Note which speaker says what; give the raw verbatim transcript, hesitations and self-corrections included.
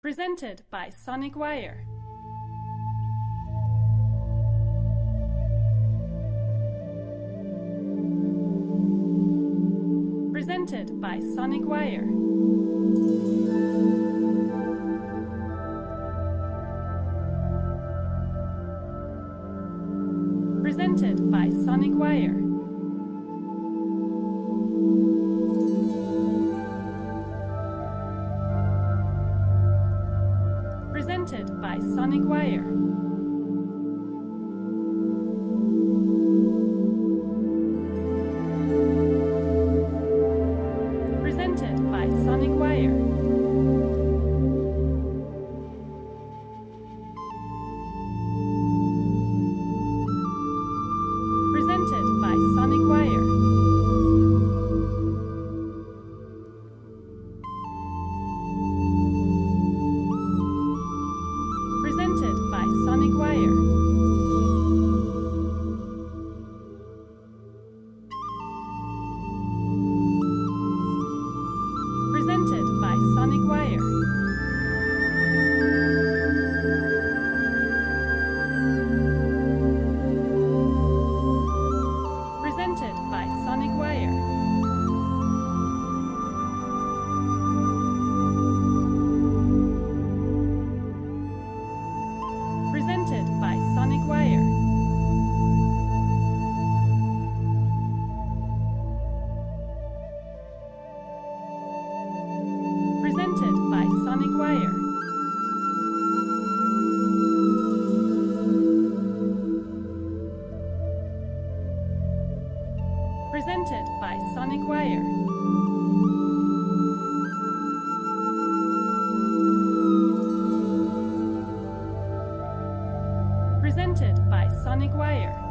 Speaker 1: Presented by Sonic Wire. Presented by Sonic Wire. Presented by Sonic Wire. Presented by Sonic Wire. Presented by Sonic Wire. Presented by Sonic Wire. Presented by Sonic Wire. Presented by Sonic Wire. Presented by Sonic Wire. Presented by Sonic Wire. Presented by Sonic Wire. Presented by Sonic Wire. Presented by Sonic Wire.